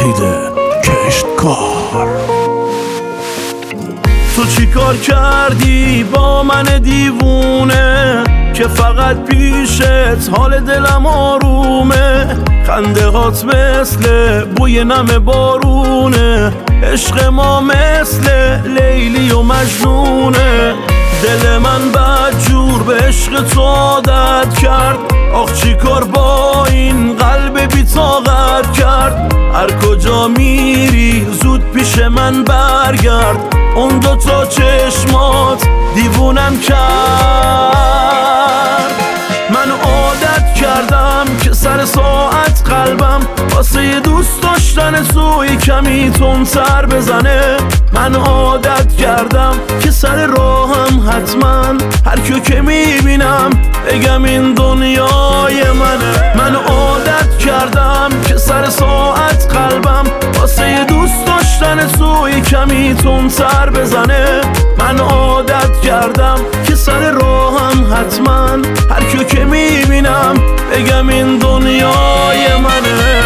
وحید کشتکار. تو چی کار کردی با من دیوونه که فقط پیشت حال دلم آرومه؟ خنده هات مثل بوی نم بارونه، عشق ما مثل لیلی و مجنونه. دل من بدجور به عشق تو عادت کرد، آخ چی کار با این قلب بی طاقت کرد. هر کجا میری زود پیش من برگرد، اون دوتا چشمات دیوونم کرد. من عادت کردم که سر ساعت قلبم واسه دوست داشتن توی کمی تندتر بزنه. من عادت کردم که سر راهم حتما هر کیو که میبینم بگم این دنیای منه. من عادت کردم که سر ساعت قلبم واسه دوست داشتن توی کمی تندتر بزنه. من عادت کردم که سر راهم حتما هر کیو که میبینم بگم این دنیای منه.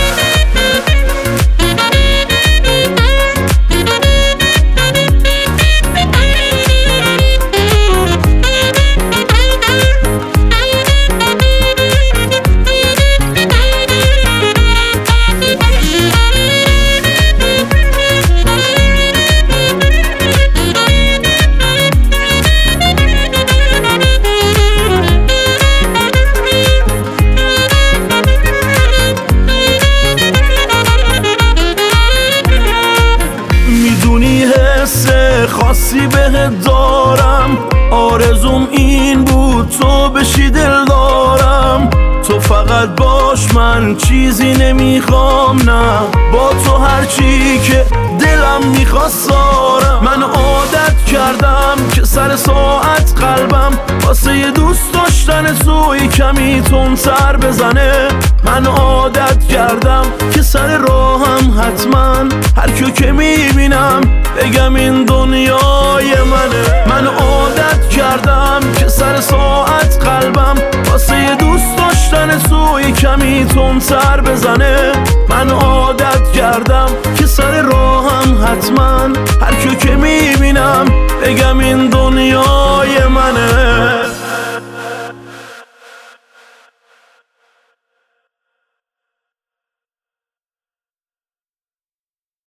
خاصی بهت دارم، آرزوم این بود تو بشی دل دارم. تو فقط باش من چیزی نمیخوام، نه با تو هرچی که دلم میخواست دارم. من عادت کردم که سر ساعت قلبم واسه دوست داشتن توی کمی تندتر بزنه. من عادت کردم که سر راهم حتما هر کیو که میبینم بگم این دنیای منه. من عادت کردم که سر ساعت قلبم واسه دوست داشتن توی کمی تندتر بزنه. من عادت کردم که سر راهم حتما هر کیو که میبینم بگم این دنیای منه.